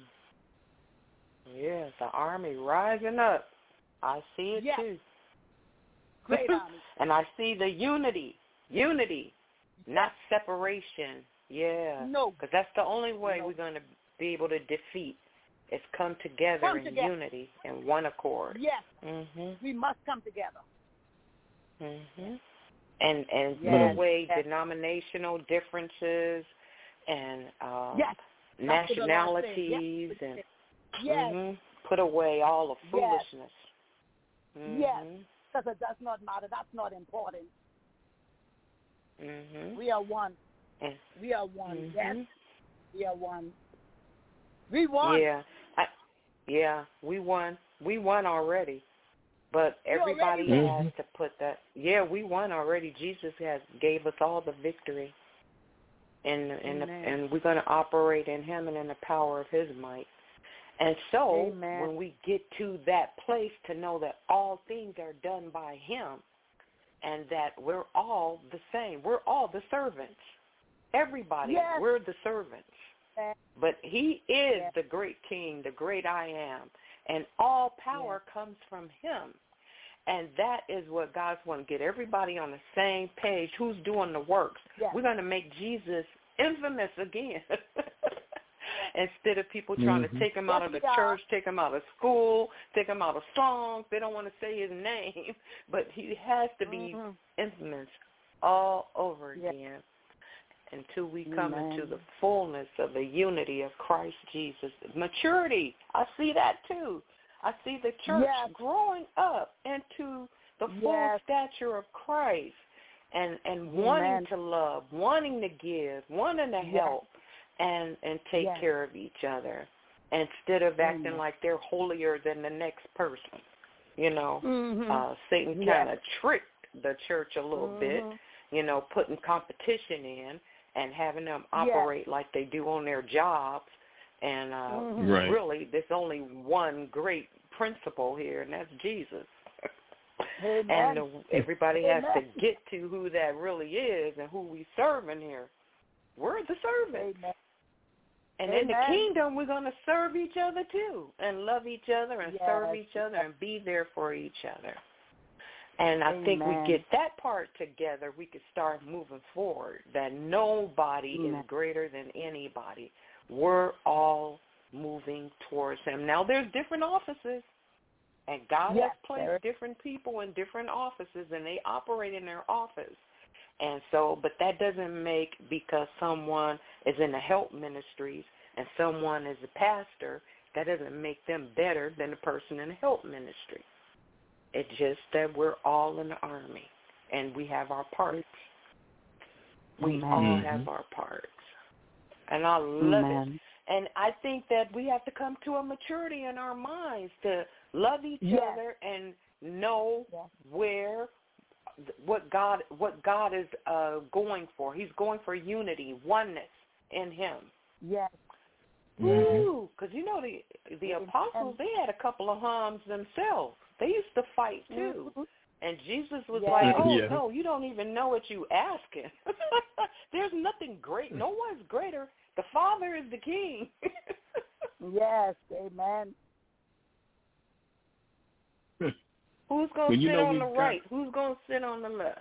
Yes, the army rising up. I see it Yes. too. Great army. And I see the unity, unity, not separation. Yeah. No. Because that's the only way No. we're going to be able to defeat is come together Come in together. unity and one accord. Yes. Mhm. We must come together. Mhm. And and Yes. put away Yes. denominational differences and um, Yes. That's what the Lord said. nationalities Yes. and Yes. mhm, put away all the Yes. foolishness. Mhm. Yes. Because it does not matter. That's not important. Mhm. We are one. And, We are one. mhm. Yes. We are one. We won. Yeah. I, yeah, we won. We won already. But We everybody already won. has to put that. Yeah, we won already. Jesus has gave us all the victory. And and the, Amen. and we're going to operate in him and in the power of his might. And so Amen. when we get to that place to know that all things are done by him and that we're all the same. We're all the servants. Everybody, Yes. we're the servants. Yes. But he is Yes. the great king, the great I am. And all power Yes. comes from him. And that is what God's want to get everybody on the same page. Who's doing the works? Yes. We're going to make Jesus infamous again. Instead of people trying Mhm. to take him out Yes, of the we are. church, take him out of school, take him out of songs. They don't want to say his name. But he has to be Mhm. infamous all over Yes. again until we come Amen. into the fullness of the unity of Christ Jesus. Maturity. I see that too. I see the church Yes. growing up into the full Yes. stature of Christ and, and Amen. wanting to love, wanting to give, wanting to Yes. help and, and take Yes. care of each other instead of acting Amen. like they're holier than the next person. You know, Mhm. uh, Satan Yes. kind of tricked the church a little Mhm. bit, you know, putting competition in and having them Yes. operate like they do on their jobs. And uh, Mhm. Right. really, there's only one great principle here, and that's Jesus. Amen. And uh, everybody has to Amen. get to who that really is and who we serving here. We're the servants. Amen. And Amen. in the kingdom, we're going to serve each other too, and love each other, and yes. serve each other, and be there for each other. And I Amen. think we get that part together, we can start moving forward, that nobody Amen. is greater than anybody. We're all moving towards him. Now, there's different offices, and God yes, has placed there. different people in different offices, and they operate in their office. And so, but that doesn't make, because someone is in the help ministries and someone is a pastor, that doesn't make them better than the person in the help ministry. It's just that we're all in the army, and we have our parts. We Amen. all Mm-hmm. have our parts. And I love Amen. it. And I think that we have to come to a maturity in our minds to love each yes. other and know yes. where, what God, what God is uh, going for. He's going for unity, oneness in him. Yes. Ooh, because you know the the apostles, they had a couple of hums themselves. They used to fight too. Mm-hmm. And Jesus was yes. like, oh, yeah. no, you don't even know what you asking. There's nothing great. No one's greater. The Father is the King. yes, amen. Who's going Well, to you sit know, on the we've right? Who's going to sit on the left?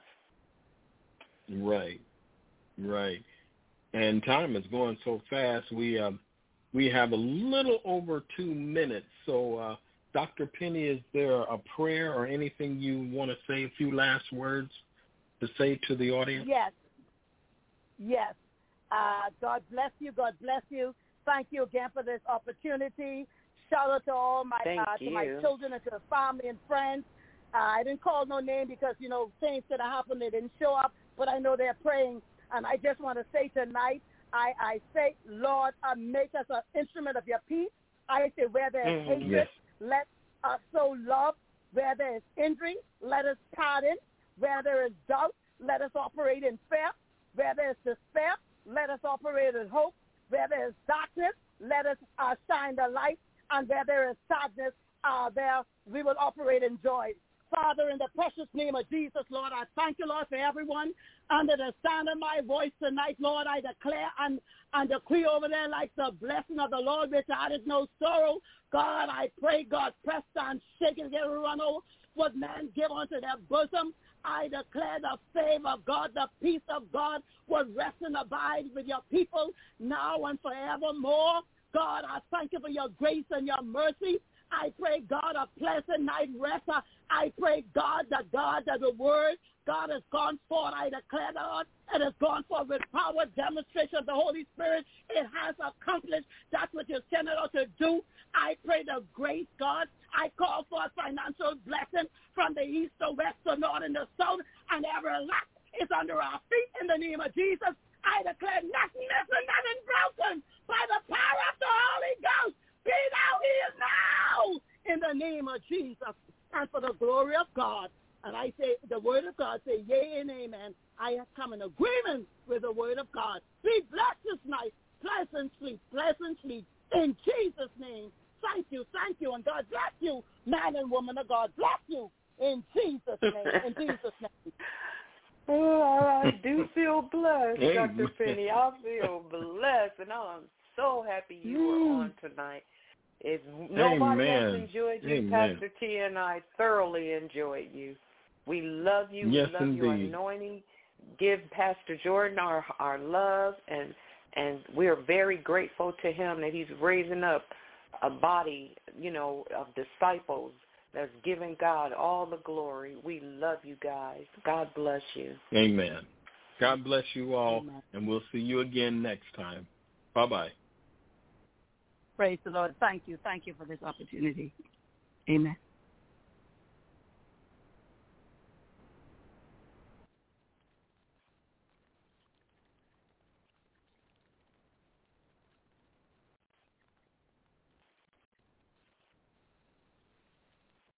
Right, right. And time is going so fast. We um, we have a little over two minutes. So, uh, Doctor Penny, is there a prayer or anything you want to say, a few last words to say to the audience? Yes. Yes. Uh, God bless you. God bless you. Thank you again for this opportunity. Shout out to all my uh, to my children and to the family and friends. Uh, I didn't call no name because, you know, things that happened, they didn't show up, but I know they're praying. And I just want to say tonight, I, I say, Lord, uh, make us an instrument of your peace. I say where there is Mm, hatred, yes. let us sow love. Where there is injury, let us pardon. Where there is doubt, let us operate in faith. Where there is despair, let us operate in hope. Where there is darkness, let us uh, shine the light. And where there is sadness, uh, there we will operate in joy. Father, in the precious name of Jesus, Lord, I thank you, Lord, for everyone under the sound of my voice tonight, Lord. I declare and, and decree over their life the blessing of the Lord, which added no sorrow. God, I pray, God, press down, shake and get run over. What man give unto their bosom, I declare the favor of God, the peace of God will rest and abide with your people now and forevermore. God, I thank you for your grace and your mercy. I pray, God, a pleasant night rest. I pray, God, that God, that the word, God, has gone forth. I declare, God, it has gone forth with power, demonstration of the Holy Spirit. It has accomplished that which you sent it out to do. I pray the grace, God. I call for a financial blessing from the east, the west, the north, and the south, and every lack is under our feet in the name of Jesus. I declare nothing missing, nothing broken by the power of the Holy Ghost. Be thou healed now in the name of Jesus and for the glory of God. And I say, the word of God, say yea and amen. I have come in agreement with the word of God. Be blessed this night. Pleasant sleep, pleasant sleep. In Jesus' name, thank you, thank you. And God bless you, man and woman of God. Bless you in Jesus' name, in Jesus' name. Oh, I do feel blessed, Doctor Penny. I feel blessed, and I'm so happy you were on tonight. If nobody Amen. else enjoyed you, Amen. Pastor T and I thoroughly enjoyed you. We love you. Yes, we love indeed. your anointing. Give Pastor Jordan our our love, and and we're very grateful to him that he's raising up a body, you know, of disciples that's giving God all the glory. We love you guys. God bless you. Amen. God bless you all, Amen. and we'll see you again next time. Bye-bye. Praise the Lord. Thank you. Thank you for this opportunity. Amen.